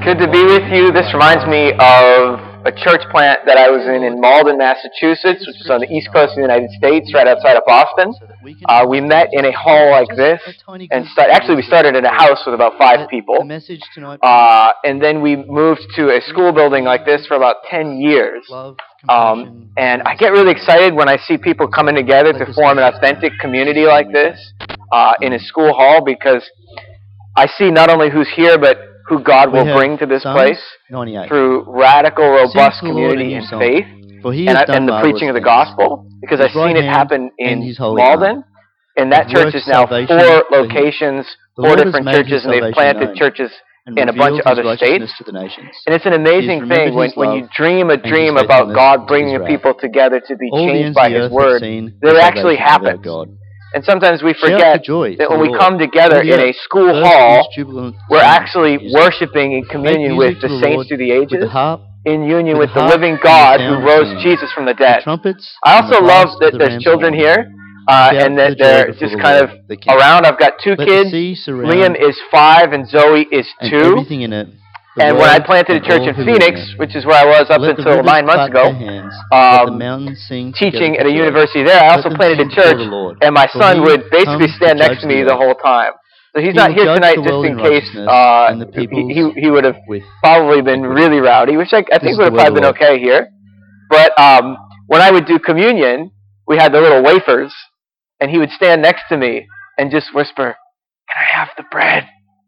good to be with you. This reminds me of a church plant that I was in Malden, Massachusetts, which is on the east coast of the United States, right outside of Boston. We met in a hall like this, and we started in a house with about 5 people. And then we moved to a school building like this for about 10 years. And I get really excited when I see people coming together to form an authentic community like this in a school hall, because I see not only who's here, but who God will bring to this place through radical, robust community and faith and the preaching of the gospel, because I've seen it happen in Malden, and that church is now 4 locations, 4 different churches, and they've planted churches in a bunch of other states. And it's an amazing thing when you dream a dream about God bringing people together to be changed by His Word, that it actually happens. And sometimes we forget that when we come together in a school hall, we're actually worshiping in communion with the saints through the ages, in union with the living God who rose Jesus from the dead. I also love that there's children here, and that they're just kind of around. I've got 2 kids. Liam is 5 and Zoe is 2. And when I planted a church in Phoenix, which is where I was up until 9 months ago, teaching at a university there, I also planted a church, and my son would basically stand next to me the whole time. So he's not here tonight just in case he would have probably been really rowdy, which I think would have probably been okay here. But when I would do communion, we had the little wafers, and he would stand next to me and just whisper, "Can I have the bread?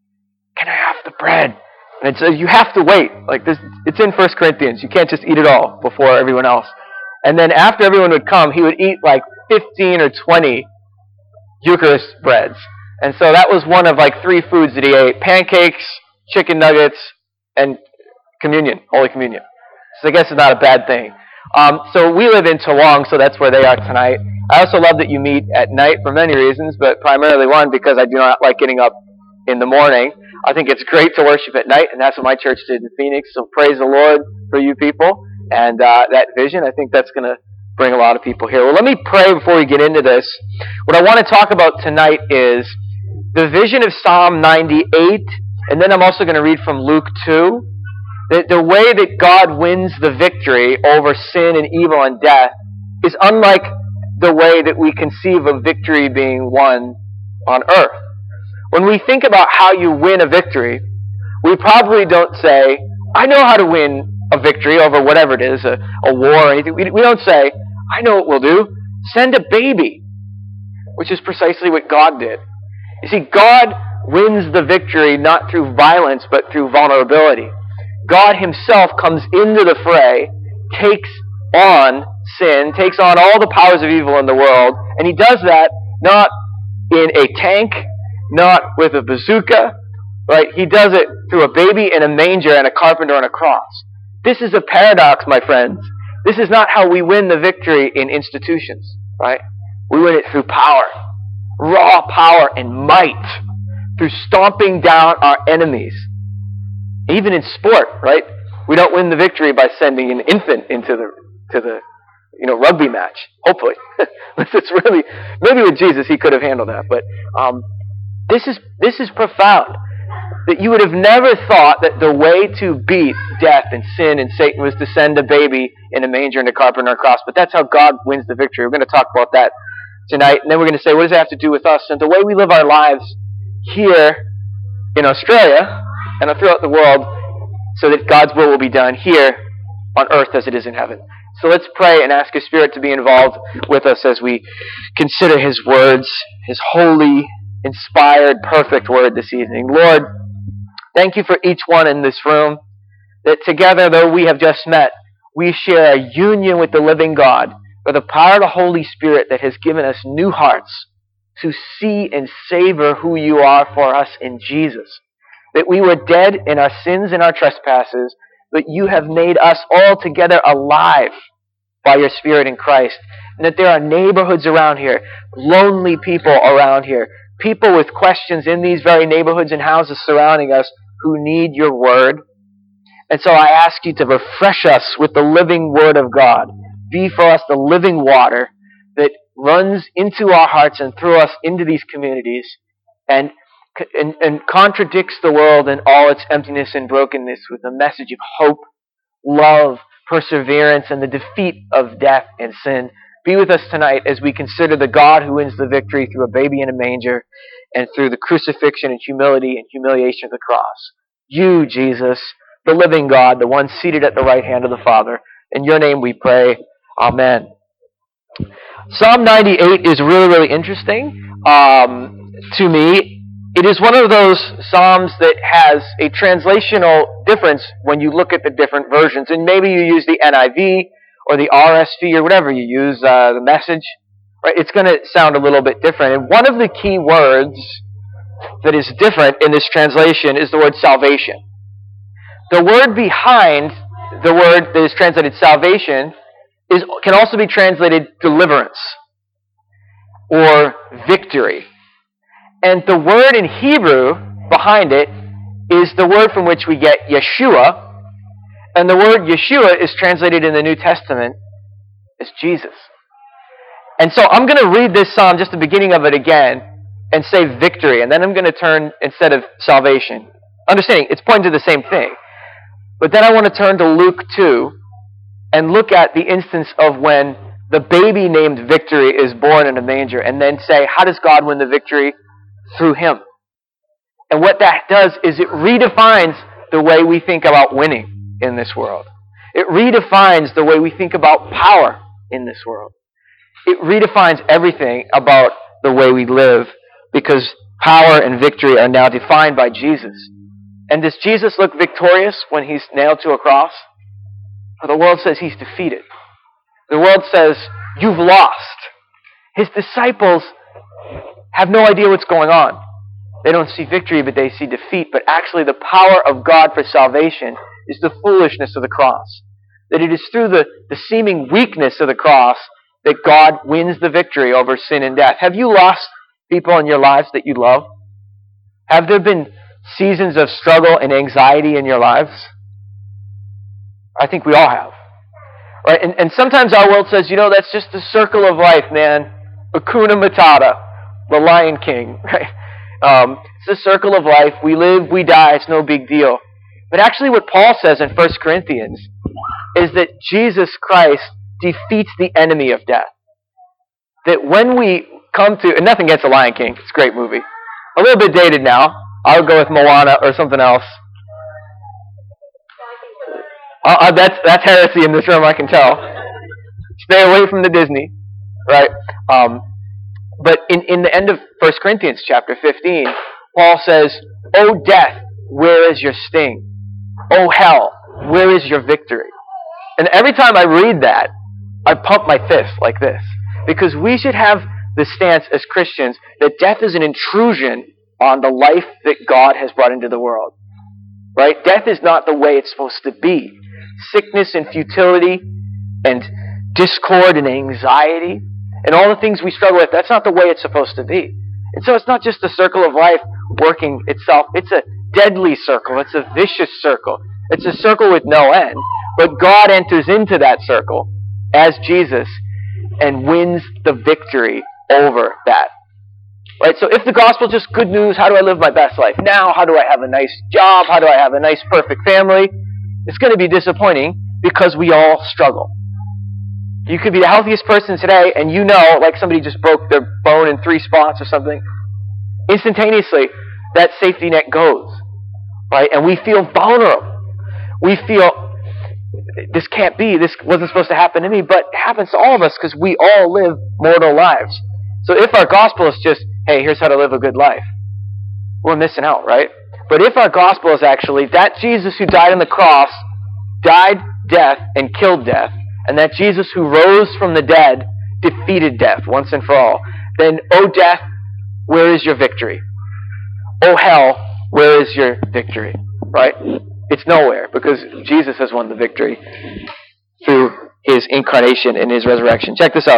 Can I have the bread?" And so you have to wait. Like this, it's in 1 Corinthians. You can't just eat it all before everyone else. And then after everyone would come, he would eat like 15 or 20 Eucharist breads. And so that was one of like 3 foods that he ate: pancakes, chicken nuggets, and communion, Holy Communion. So I guess it's not a bad thing. So we live in Toowong, so that's where they are tonight. I also love that you meet at night for many reasons, but primarily one, because I do not like getting up in the morning. I think it's great to worship at night, and that's what my church did in Phoenix. So praise the Lord for you people and that vision. I think that's going to bring a lot of people here. Well, let me pray before we get into this. What I want to talk about tonight is the vision of Psalm 98, and then I'm also going to read from Luke 2. The way that God wins the victory over sin and evil and death is unlike the way that we conceive of victory being won on earth. When we think about how you win a victory, we probably don't say, "I know how to win a victory over whatever it is, a war or anything." We don't say, "I know what we'll do. Send a baby," which is precisely what God did. You see, God wins the victory not through violence, but through vulnerability. God Himself comes into the fray, takes on sin, takes on all the powers of evil in the world, and He does that not in a tank, not with a bazooka, right? He does it through a baby in a manger and a carpenter on a cross. This is a paradox, my friends. This is not how we win the victory in institutions, right? We win it through power, raw power and might, through stomping down our enemies. Even in sport, right? We don't win the victory by sending an infant into the rugby match. Hopefully, it's really, maybe with Jesus He could have handled that, but this is profound. That you would have never thought that the way to beat death and sin and Satan was to send a baby in a manger and a carpenter on a cross. But that's how God wins the victory. We're going to talk about that tonight, and then we're going to say, what does it have to do with us? And the way we live our lives here in Australia and throughout the world, so that God's will be done here on earth as it is in heaven. So let's pray and ask His Spirit to be involved with us as we consider His words, His holy, inspired, perfect word this evening. Lord, thank You for each one in this room, that together, though we have just met, we share a union with the living God, by the power of the Holy Spirit that has given us new hearts to see and savor who You are for us in Jesus. That we were dead in our sins and our trespasses, but You have made us all together alive by Your Spirit in Christ. And that there are neighborhoods around here, lonely people around here, people with questions in these very neighborhoods and houses surrounding us who need Your Word. And so I ask You to refresh us with the living Word of God. Be for us the living water that runs into our hearts and through us into these communities, and and contradicts the world and all its emptiness and brokenness with a message of hope, love, perseverance, and the defeat of death and sin. Be with us tonight as we consider the God who wins the victory through a baby in a manger and through the crucifixion and humility and humiliation of the cross. You, Jesus, the living God, the one seated at the right hand of the Father. In your name we pray. Amen. Psalm 98 is really, really interesting to me. It is one of those psalms that has a translational difference when you look at the different versions. And maybe you use the NIV or the RSV or whatever you use, the Message. Right? It's going to sound a little bit different. And one of the key words that is different in this translation is the word salvation. The word behind the word that is translated salvation can also be translated deliverance or victory. And the word in Hebrew behind it is the word from which we get Yeshua. And the word Yeshua is translated in the New Testament as Jesus. And so I'm going to read this psalm, just the beginning of it again, and say victory. And then I'm going to turn, instead of salvation, understanding it's pointing to the same thing. But then I want to turn to Luke 2 and look at the instance of when the baby named Victory is born in a manger, and then say, how does God win the victory? Through him. And what that does is it redefines the way we think about winning in this world. It redefines the way we think about power in this world. It redefines everything about the way we live, because power and victory are now defined by Jesus. And does Jesus look victorious when he's nailed to a cross? Or the world says he's defeated. The world says, you've lost. His disciples have no idea what's going on. They don't see victory, but they see defeat. But actually the power of God for salvation is the foolishness of the cross. That it is through the seeming weakness of the cross that God wins the victory over sin and death. Have you lost people in your lives that you love? Have there been seasons of struggle and anxiety in your lives? I think we all have. Right? And sometimes our world says, that's just the circle of life, man. Hakuna Matata, the Lion King. Right? It's the circle of life. We live, we die. It's no big deal. But actually what Paul says in 1 Corinthians is that Jesus Christ defeats the enemy of death. That when we come to, and nothing against the Lion King, it's a great movie. A little bit dated now. I would go with Moana or something else. That's heresy in this room, I can tell. Stay away from the Disney, right? But in the end of 1 Corinthians chapter 15, Paul says, "O death, where is your sting? O hell, where is your victory?" And every time I read that, I pump my fist like this. Because we should have the stance as Christians that death is an intrusion on the life that God has brought into the world. Right? Death is not the way it's supposed to be. Sickness and futility and discord and anxiety and all the things we struggle with, that's not the way it's supposed to be. And so it's not just the circle of life working itself. It's a deadly circle. It's a vicious circle. It's a circle with no end. But God enters into that circle as Jesus and wins the victory over that. Right? So if the gospel is just good news, how do I live my best life now? How do I have a nice job? How do I have a nice, perfect family? It's going to be disappointing because we all struggle. You could be the healthiest person today and like somebody just broke their bone in 3 spots or something. Instantaneously, that safety net goes. Right? And we feel vulnerable. We feel, this can't be, this wasn't supposed to happen to me, but it happens to all of us because we all live mortal lives. So if our gospel is just, hey, here's how to live a good life, we're missing out, right? But if our gospel is actually that Jesus who died on the cross, died death and killed death, and that Jesus who rose from the dead defeated death once and for all, then, O death, where is your victory? O hell, where is your victory? Right? It's nowhere, because Jesus has won the victory through his incarnation and his resurrection. Check this out.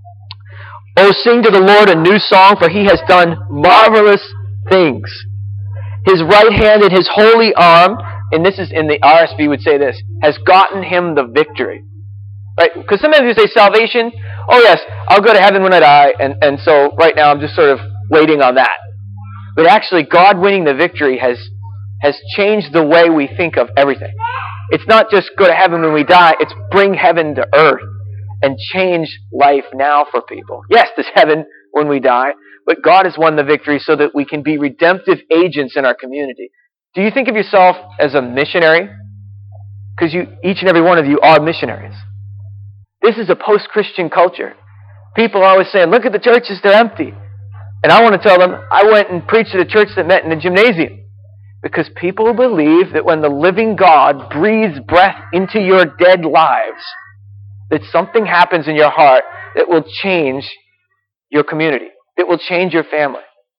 Oh, sing to the Lord a new song, for he has done marvelous things. His right hand and his holy arm, and this is in the RSV would say this, has gotten him the victory. Right? Because sometimes you say salvation, oh yes, I'll go to heaven when I die, and so right now I'm just sort of waiting on that. But actually, God winning the victory has changed the way we think of everything. It's not just go to heaven when we die, it's bring heaven to earth and change life now for people. Yes, there's heaven when we die, but God has won the victory so that we can be redemptive agents in our community. Do you think of yourself as a missionary? Because each and every one of you are missionaries. This is a post-Christian culture. People are always saying, look at the churches, they're empty. And I want to tell them, I went and preached at a church that met in a gymnasium. Because people believe that when the living God breathes breath into your dead lives, that something happens in your heart that will change your community, that will change your family,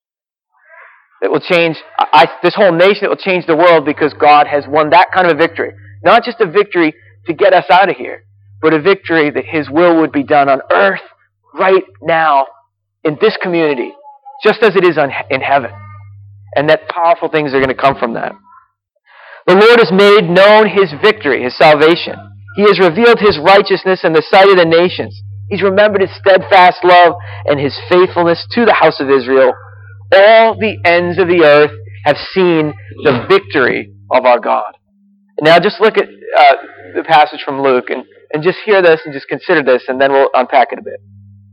that will change this whole nation, that will change the world because God has won that kind of a victory. Not just a victory to get us out of here, but a victory that His will would be done on earth right now in this community, just as it is in heaven. And that powerful things are going to come from that. The Lord has made known His victory, His salvation. He has revealed His righteousness in the sight of the nations. He's remembered His steadfast love and His faithfulness to the house of Israel. All the ends of the earth have seen the victory of our God. Now just look at the passage from Luke and just hear this and just consider this, and then we'll unpack it a bit.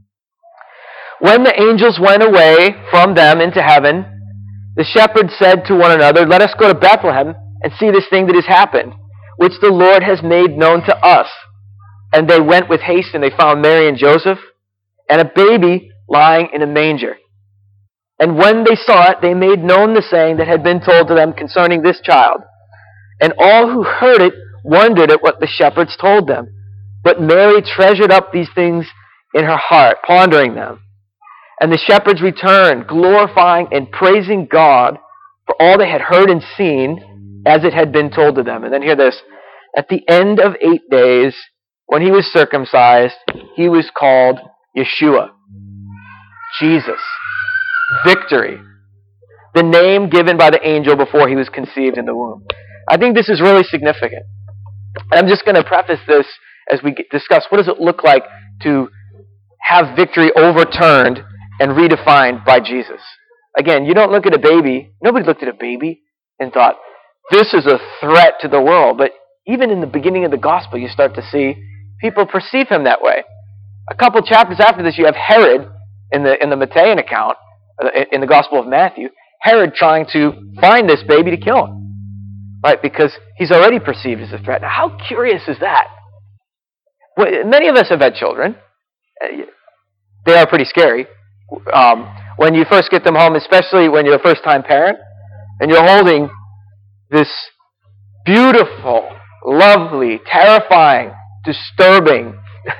When the angels went away from them into heaven, the shepherds said to one another, let us go to Bethlehem and see this thing that has happened, which the Lord has made known to us. And they went with haste, and they found Mary and Joseph, and a baby lying in a manger. And when they saw it, they made known the saying that had been told to them concerning this child. And all who heard it wondered at what the shepherds told them. But Mary treasured up these things in her heart, pondering them. And the shepherds returned, glorifying and praising God for all they had heard and seen as it had been told to them. And then hear this. At the end of 8 days, when He was circumcised, He was called Yeshua. Jesus. Victory. The name given by the angel before He was conceived in the womb. I think this is really significant. And I'm just going to preface this as we discuss what does it look like to have victory overturned and redefined by Jesus. Again, you don't look at a baby. Nobody looked at a baby and thought, this is a threat to the world. But even in the beginning of the gospel, you start to see people perceive Him that way. A couple chapters after this, you have Herod in the Matthean account, in the Gospel of Matthew, Herod trying to find this baby to kill him. Right? Because he's already perceived as a threat. Now, how curious is that? Well, many of us have had children. They are pretty scary. When you first get them home, especially when you're a first-time parent, and you're holding this beautiful, lovely, terrifying, disturbing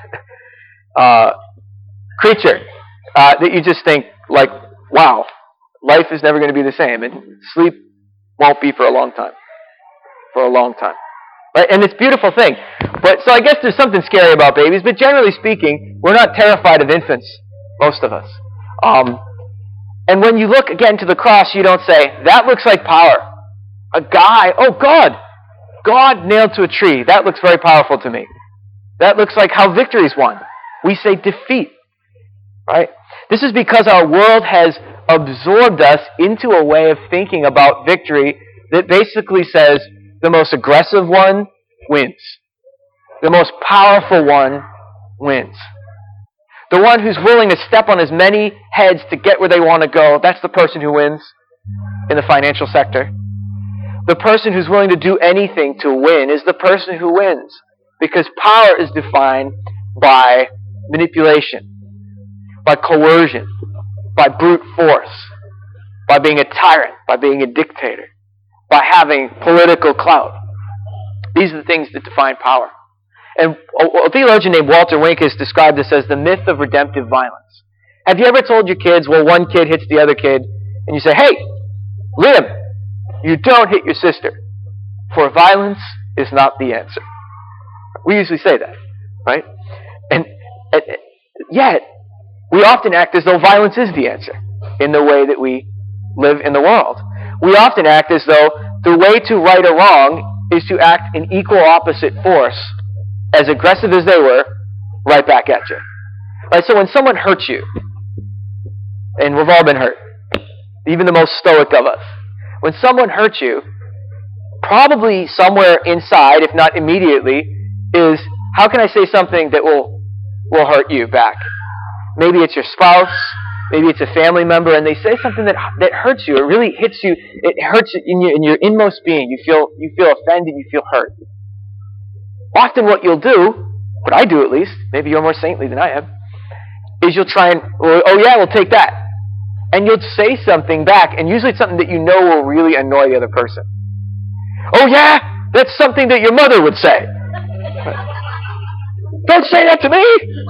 creature that you just think, like, wow, life is never going to be the same, and sleep won't be for a long time. For a long time. Right? And it's a beautiful thing. But so I guess there's something scary about babies, but generally speaking, we're not terrified of infants, most of us. And when you look again to the cross, you don't say, that looks like power. A guy, oh God nailed to a tree. That looks very powerful to me. That looks like how victory is won. We say defeat. Right? This is because our world has absorbed us into a way of thinking about victory that basically says the most aggressive one wins. The most powerful one wins. The one who's willing to step on as many heads to get where they want to go, that's the person who wins in the financial sector. The person who's willing to do anything to win is the person who wins. Because power is defined by manipulation, by coercion, by brute force, by being a tyrant, by being a dictator, by having political clout. These are the things that define power. And a theologian named Walter Wink has described this as the myth of redemptive violence. Have you ever told your kids, well, one kid hits the other kid, and you say, hey, Liam, you don't hit your sister, for violence is not the answer. We usually say that, right? And yet, we often act as though violence is the answer in the way that we live in the world. We often act as though the way to right a wrong is to act in equal opposite force, as aggressive as they were, right back at you. Right? So when someone hurts you, and we've all been hurt, even the most stoic of us. When someone hurts you, probably somewhere inside, if not immediately, is, how can I say something that will hurt you back? Maybe it's your spouse, maybe it's a family member, and they say something that hurts you. It really hits you. It hurts in your inmost being. You feel offended. You feel hurt. Often, what you'll do, what I do at least, maybe you're more saintly than I am, is you'll try and, oh yeah, we'll take that, and you'll say something back, and usually it's something that you know will really annoy the other person. Oh yeah, that's something that your mother would say. Don't say that to me!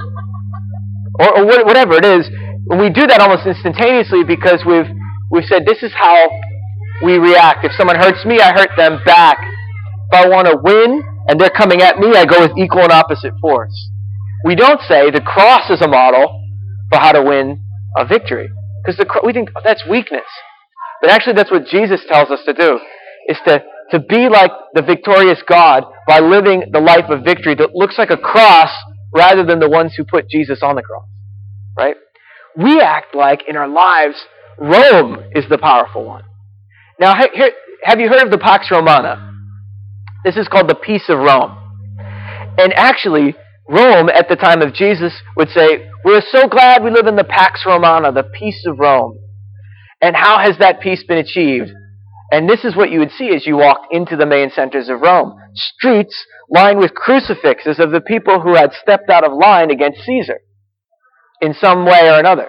Or whatever it is. When we do that almost instantaneously because we've said this is how we react. If someone hurts me, I hurt them back. If I want to win and they're coming at me, I go with equal and opposite force. We don't say the cross is a model for how to win a victory. Because we think that's weakness. But actually that's what Jesus tells us to do, is to be like the victorious God by living the life of victory that looks like a cross rather than the ones who put Jesus on the cross. Right? We act like in our lives Rome is the powerful one. Now, have you heard of the Pax Romana? This is called the Peace of Rome. And actually, Rome at the time of Jesus would say, we're so glad we live in the Pax Romana, the peace of Rome. And how has that peace been achieved? And this is what you would see as you walked into the main centers of Rome. Streets lined with crucifixes of the people who had stepped out of line against Caesar in some way or another.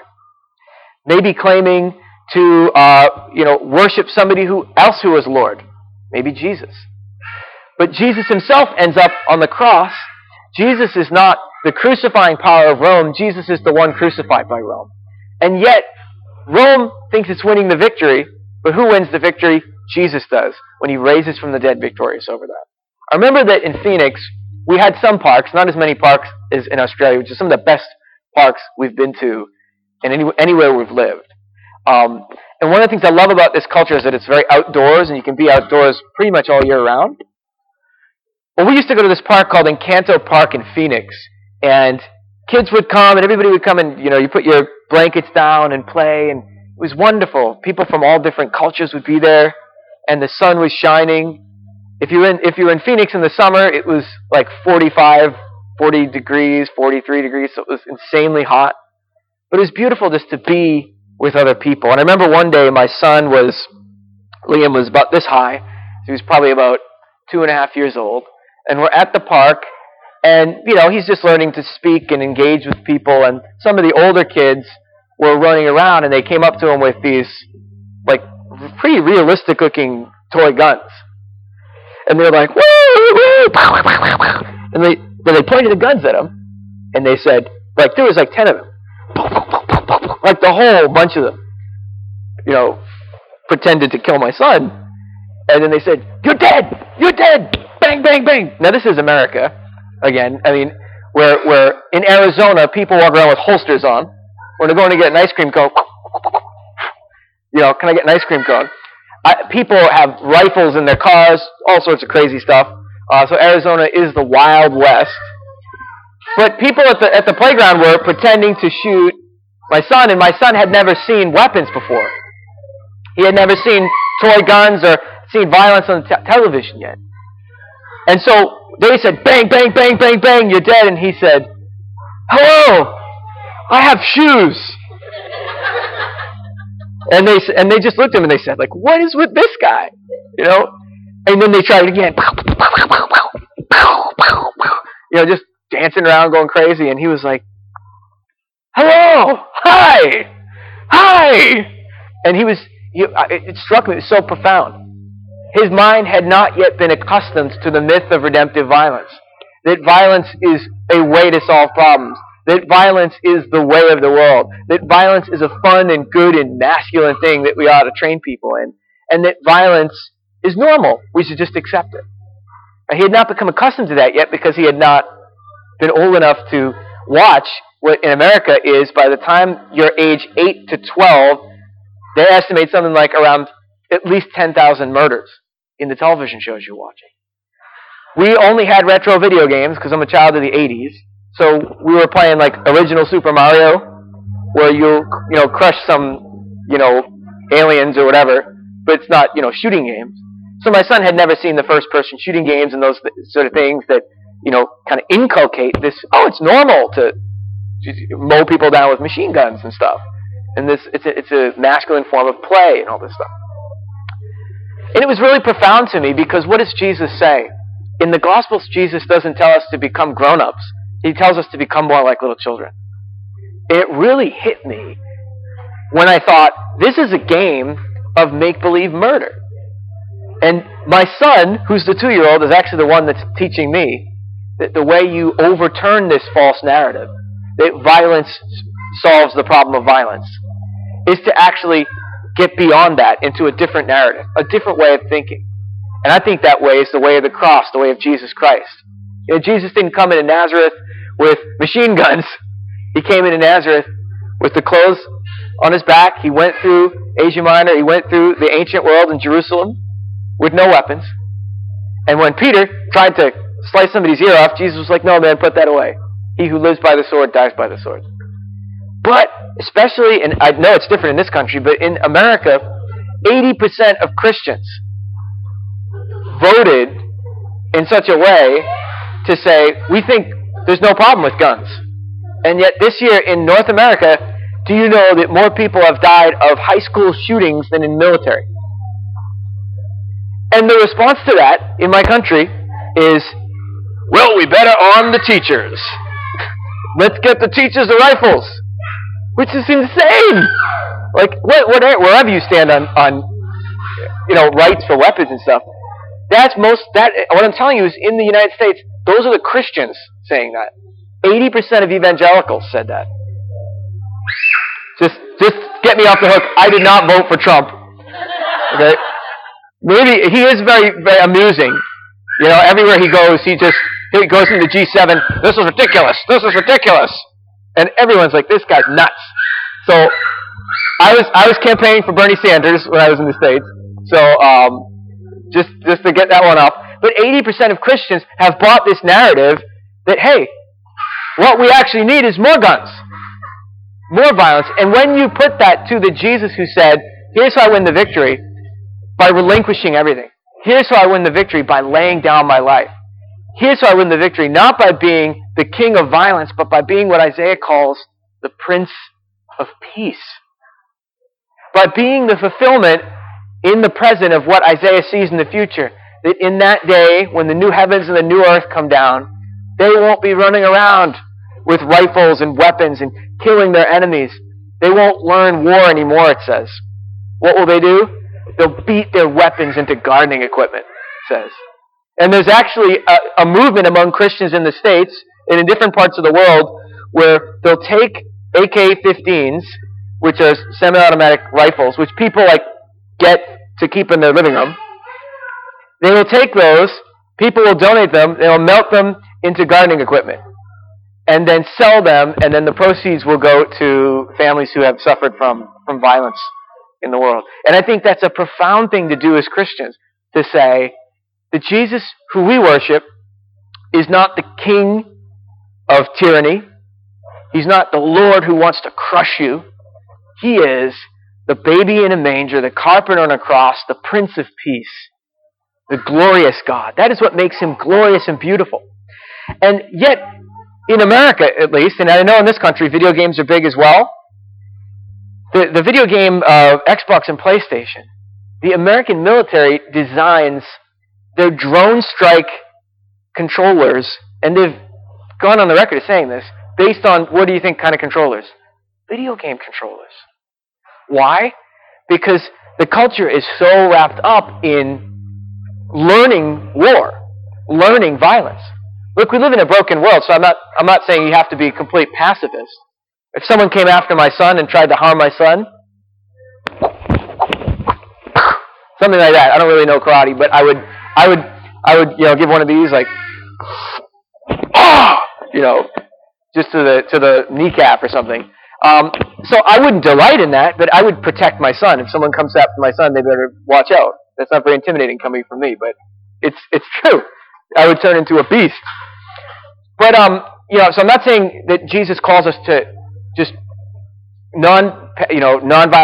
Maybe claiming to worship somebody else who was Lord. Maybe Jesus. But Jesus himself ends up on the cross. Jesus is not the crucifying power of Rome. Jesus is the one crucified by Rome. And yet, Rome thinks it's winning the victory, but who wins the victory? Jesus does, when he raises from the dead victorious over that. I remember that in Phoenix, we had some parks, not as many parks as in Australia, which is some of the best parks we've been to and anywhere we've lived. And one of the things I love about this culture is that it's very outdoors, and you can be outdoors pretty much all year round. Well, we used to go to this park called Encanto Park in Phoenix, and kids would come, and everybody would come, and you put your blankets down and play, and it was wonderful. People from all different cultures would be there, and the sun was shining. If you were in Phoenix in the summer, it was like 45, 40 degrees, 43 degrees, so it was insanely hot. But it was beautiful just to be with other people. And I remember one day my son Liam was about this high. So he was probably about 2.5 years old. And we're at the park, and he's just learning to speak and engage with people. And some of the older kids were running around, and they came up to him with these like pretty realistic looking toy guns. And they're like, woo, woo, and they pointed the guns at him, and they said, like, there was like 10 of them. Like the whole bunch of them, pretended to kill my son. And then they said, you're dead! You're dead! Bang, bang, bang! Now this is America, again. I mean, where in Arizona, people walk around with holsters on. When they're going to get an ice cream cone, can I get an ice cream cone? People have rifles in their cars, all sorts of crazy stuff. So Arizona is the Wild West. But people at the playground were pretending to shoot my son, and my son had never seen weapons before. He had never seen toy guns or seen violence on television yet. And so they said, bang, bang, bang, bang, bang, you're dead. And he said, hello, I have shoes. And they just looked at him and they said, like, what is with this guy? And then they tried it again. Just dancing around, going crazy. And he was like, hello, hi. And it struck me, it was so profound. His mind had not yet been accustomed to the myth of redemptive violence. That violence is a way to solve problems. That violence is the way of the world. That violence is a fun and good and masculine thing that we ought to train people in. And that violence is normal. We should just accept it. He had not become accustomed to that yet because he had not been old enough to watch what in America is, by the time you're age 8 to 12, they estimate something like around at least 10,000 murders in the television shows you're watching. We only had retro video games because I'm a child of the 80s. So we were playing like original Super Mario, where you crush some aliens or whatever, but it's not, shooting games. So my son had never seen the first-person shooting games and those sort of things that, kind of inculcate this, it's normal to just mow people down with machine guns and stuff. And it's a masculine form of play and all this stuff. And it was really profound to me because what does Jesus say? In the Gospels, Jesus doesn't tell us to become grown-ups. He tells us to become more like little children. It really hit me when I thought, this is a game of make-believe murder. And my son, who's the 2-year-old, is actually the one that's teaching me that the way you overturn this false narrative, that violence solves the problem of violence, is to actually get beyond that into a different narrative, a different way of thinking. And I think that way is the way of the cross, the way of Jesus Christ. Jesus didn't come into Nazareth with machine guns. He came into Nazareth with the clothes on his back. He went through Asia Minor. He went through the ancient world in Jerusalem with no weapons. And when Peter tried to slice somebody's ear off, Jesus was like, no, man, put that away. He who lives by the sword dies by the sword. But especially, and I know it's different in this country, but in America, 80% of Christians voted in such a way to say, we think there's no problem with guns. And yet this year in North America, do you know that more people have died of high school shootings than in military? And the response to that in my country is, well, we better arm the teachers. Let's get the teachers the rifles. Which is insane. Like, wherever you stand on rights for weapons and stuff, what I'm telling you is in the United States, those are the Christians saying that. 80% of evangelicals said that. Just get me off the hook. I did not vote for Trump. Okay? Maybe he is very, very amusing. Everywhere he goes, he goes into G7. This is ridiculous. This is ridiculous. And everyone's like, this guy's nuts. So I was campaigning for Bernie Sanders when I was in the States. So just to get that one off. But 80% of Christians have bought this narrative that, hey, what we actually need is more guns, more violence. And when you put that to the Jesus who said, here's how I win the victory, by relinquishing everything. Here's how I win the victory, by laying down my life. Here's how I win the victory, not by being the king of violence, but by being what Isaiah calls the Prince of Peace. By being the fulfillment in the present of what Isaiah sees in the future. That in that day, when the new heavens and the new earth come down, they won't be running around with rifles and weapons and killing their enemies. They won't learn war anymore, it says. What will they do? They'll beat their weapons into gardening equipment, it says. And there's actually a movement among Christians in the States and in different parts of the world where they'll take AK-15s, which are semi-automatic rifles, which people get to keep in their living room. They will take those, people will donate them, they'll melt them into gardening equipment, and then sell them, and then the proceeds will go to families who have suffered from violence in the world. And I think that's a profound thing to do as Christians, to say that Jesus, who we worship, is not the king of tyranny. He's not the Lord who wants to crush you. He is the baby in a manger, the carpenter on a cross, the Prince of Peace, the glorious God. That is what makes him glorious and beautiful. And yet, in America at least, and I know in this country video games are big as well, the video game of Xbox and PlayStation, the American military designs their drone strike controllers, and they've gone on the record as saying this, based on, what do you think kind of controllers? Video game controllers. Why? Because the culture is so wrapped up in learning war, learning violence. Look, we live in a broken world, so I'm not saying you have to be a complete pacifist. If someone came after my son and tried to harm my son, something like that. I don't really know karate, but I would give one of these just to the kneecap or something. So I wouldn't delight in that, but I would protect my son. If someone comes after my son, they better watch out. That's not very intimidating coming from me, but it's true. I would turn into a beast. But so I'm not saying that Jesus calls us to just nonviolent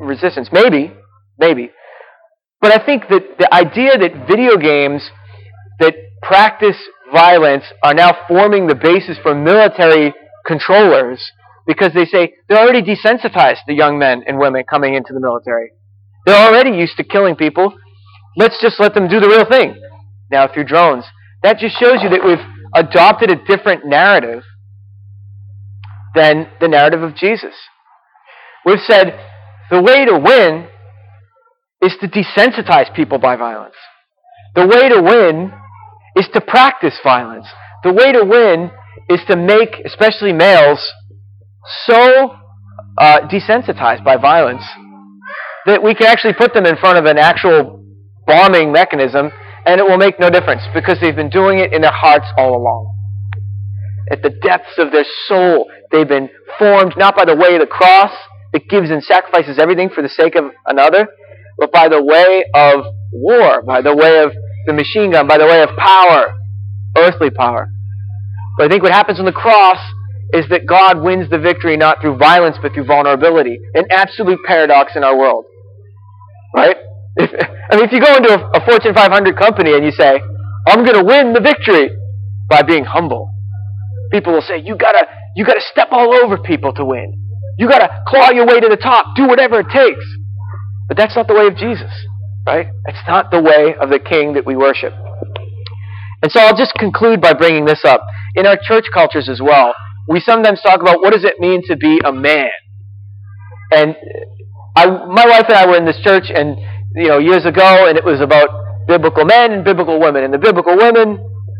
resistance. Maybe. But I think that the idea that video games that practice violence are now forming the basis for military controllers because they say they're already desensitized, the young men and women coming into the military. They're already used to killing people. Let's just let them do the real thing now through drones. That just shows you that we've adopted a different narrative than the narrative of Jesus. We've said the way to win is to desensitize people by violence. The way to win is to practice violence. The way to win is to make, especially males, so desensitized by violence that we can actually put them in front of an actual bombing mechanism and it will make no difference because they've been doing it in their hearts all along. At the depths of their soul, they've been formed not by the way of the cross that gives and sacrifices everything for the sake of another, but by the way of war, by the way of the machine gun, by the way of power, earthly power. But I think what happens on the cross is that God wins the victory not through violence but through vulnerability. An absolute paradox in our world. Right? If you go into a Fortune 500 company and you say, I'm going to win the victory by being humble, people will say, you gotta step all over people to win. You gotta claw your way to the top, do whatever it takes. But that's not the way of Jesus, right? It's not the way of the King that we worship. And so I'll just conclude by bringing this up. In our church cultures as well, we sometimes talk about what does it mean to be a man. And my wife and I were in this church and years ago, and it was about biblical men and biblical women. And the biblical women,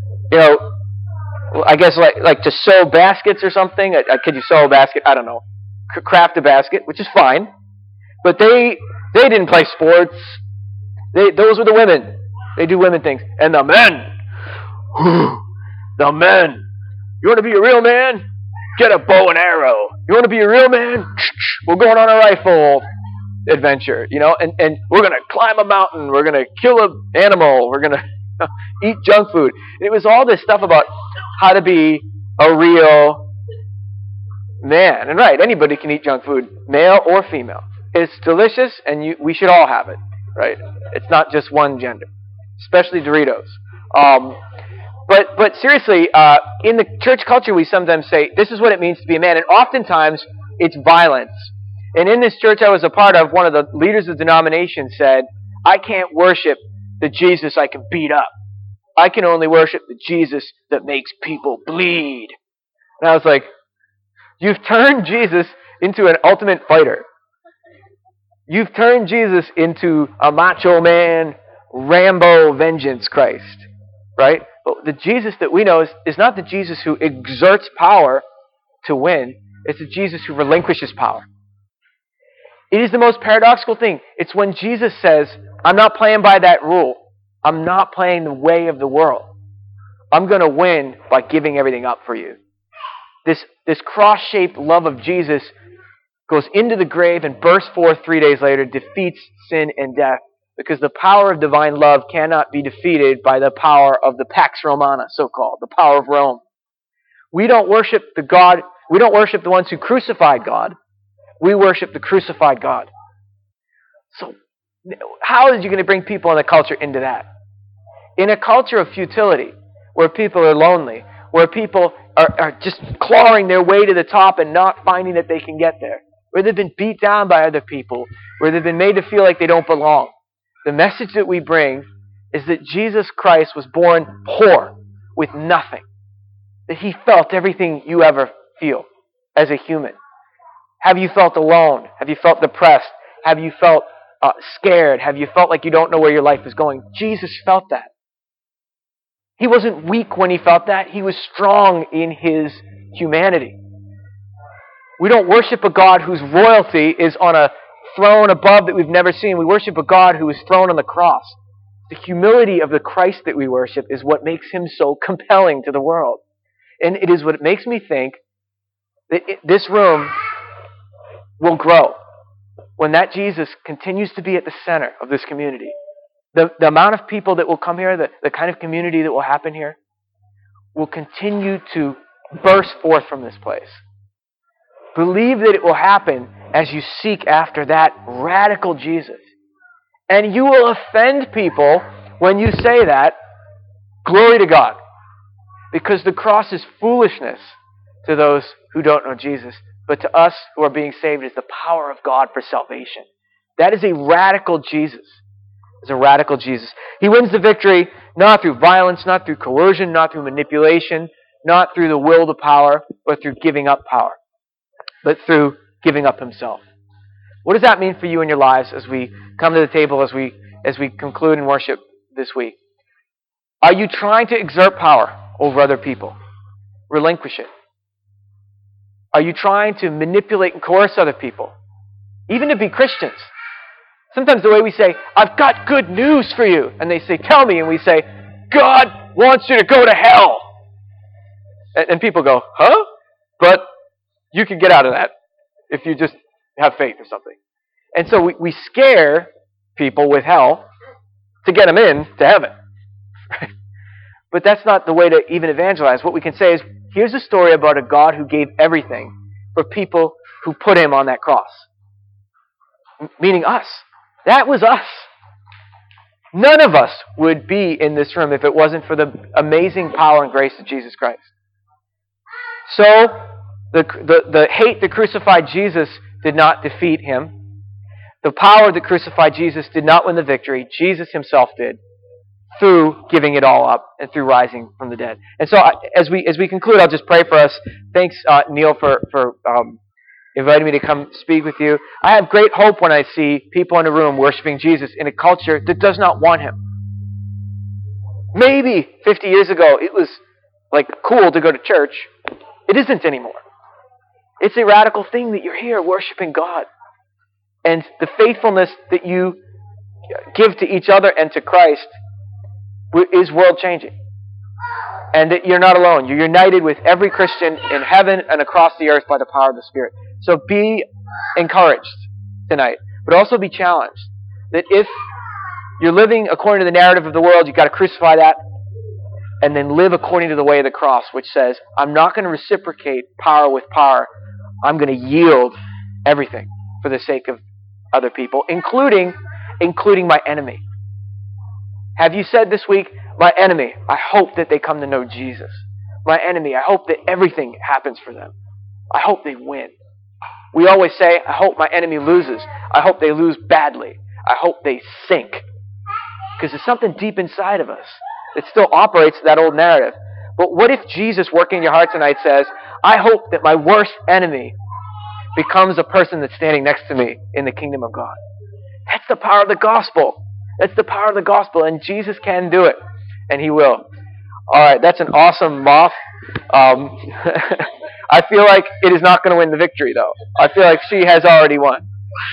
I guess like to sew baskets or something. Could you sew a basket? I don't know. Craft a basket, which is fine. But they didn't play sports. Those were the women. They do women things. And the men. The men. You want to be a real man? Get a bow and arrow. You want to be a real man? We're going on a rifle adventure, and we're going to climb a mountain. We're going to kill an animal. We're going to eat junk food. And it was all this stuff about how to be a real man. And right, anybody can eat junk food, male or female. It's delicious, and we should all have it, right? It's not just one gender, especially Doritos. But seriously, in the church culture, we sometimes say, this is what it means to be a man. And oftentimes, it's violence. And in this church I was a part of, one of the leaders of the denomination said, I can't worship the Jesus I can beat up. I can only worship the Jesus that makes people bleed. And I was like, you've turned Jesus into an ultimate fighter. You've turned Jesus into a macho man, Rambo vengeance Christ. Right? But the Jesus that we know is not the Jesus who exerts power to win. It's the Jesus who relinquishes power. It is the most paradoxical thing. It's when Jesus says, I'm not playing by that rule. I'm not playing the way of the world. I'm going to win by giving everything up for you. This cross-shaped love of Jesus goes into the grave and bursts forth 3 days later, defeats sin and death. Because the power of divine love cannot be defeated by the power of the Pax Romana, so-called, the power of Rome. We don't worship the ones who crucified God. We worship the crucified God. So, how are you going to bring people in a culture into that? In a culture of futility, where people are lonely, where people are just clawing their way to the top and not finding that they can get there, where they've been beat down by other people, where they've been made to feel like they don't belong. The message that we bring is that Jesus Christ was born poor, with nothing. That He felt everything you ever feel as a human. Have you felt alone? Have you felt depressed? Have you felt scared? Have you felt like you don't know where your life is going? Jesus felt that. He wasn't weak when He felt that. He was strong in His humanity. We don't worship a God whose royalty is on a throne above that we've never seen. We worship a God who is thrown on the cross. The humility of the Christ that we worship is what makes Him so compelling to the world. And it is what makes me think that this room will grow when that Jesus continues to be at the center of this community. The amount of people that will come here, the kind of community that will happen here, will continue to burst forth from this place. Believe that it will happen as you seek after that radical Jesus. And you will offend people when you say that. Glory to God. Because the cross is foolishness to those who don't know Jesus. But to us who are being saved is the power of God for salvation. That is a radical Jesus. It's a radical Jesus. He wins the victory not through violence, not through coercion, not through manipulation, not through the will to power, but through giving up power. But through giving up himself. What does that mean for you in your lives as we come to the table, as we conclude in worship this week? Are you trying to exert power over other people? Relinquish it. Are you trying to manipulate and coerce other people? Even to be Christians. Sometimes the way we say, I've got good news for you. And they say, tell me. And we say, God wants you to go to hell. And people go, huh? But you can get out of that if you just have faith or something. And so we scare people with hell to get them in to heaven. But that's not the way to even evangelize. What we can say is, here's a story about a God who gave everything for people who put him on that cross. Meaning us. That was us. None of us would be in this room if it wasn't for the amazing power and grace of Jesus Christ. So, the hate that crucified Jesus did not defeat him. The power that crucified Jesus did not win the victory. Jesus himself did, through giving it all up and through rising from the dead. And so, as we conclude, I'll just pray for us. Thanks, Neil, for inviting me to come speak with you. I have great hope when I see people in a room worshiping Jesus in a culture that does not want him. Maybe 50 years ago, it was like cool to go to church. It isn't anymore. It's a radical thing that you're here worshiping God. And the faithfulness that you give to each other and to Christ is world-changing. And that you're not alone. You're united with every Christian in heaven and across the earth by the power of the Spirit. So be encouraged tonight, but also be challenged. That if you're living according to the narrative of the world, you've got to crucify that and then live according to the way of the cross, which says, I'm not going to reciprocate power with power. I'm going to yield everything for the sake of other people, including my enemy. Have you said this week, my enemy, I hope that they come to know Jesus. My enemy, I hope that everything happens for them. I hope they win. We always say, I hope my enemy loses. I hope they lose badly. I hope they sink. Because there's something deep inside of us that still operates that old narrative. But what if Jesus working in your heart tonight says, I hope that my worst enemy becomes a person that's standing next to me in the kingdom of God. That's the power of the gospel. That's the power of the gospel, and Jesus can do it, and he will. All right, that's an awesome moth. I feel like it is not going to win the victory, though. I feel like she has already won.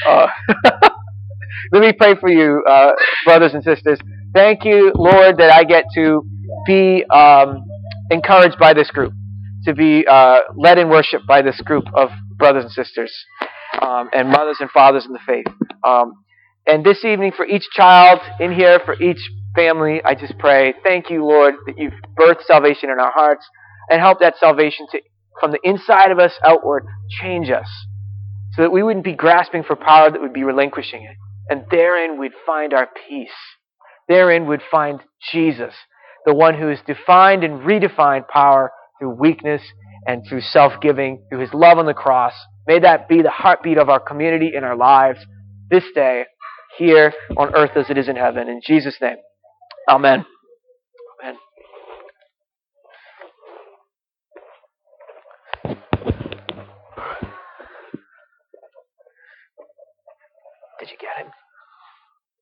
Let me pray for you, brothers and sisters. Thank you, Lord, that I get to be encouraged by this group, to be led in worship by this group of brothers and sisters, and mothers and fathers in the faith. And this evening, for each child in here, for each family, I just pray, thank you, Lord, that you've birthed salvation in our hearts, and help that salvation to, from the inside of us outward, change us, so that we wouldn't be grasping for power, that would be relinquishing it. And therein we'd find our peace. Therein we'd find Jesus, the one who has defined and redefined power through weakness and through self-giving, through his love on the cross. May that be the heartbeat of our community and our lives this day, here on earth as it is in heaven. In Jesus' name, amen. Amen. Did you get him?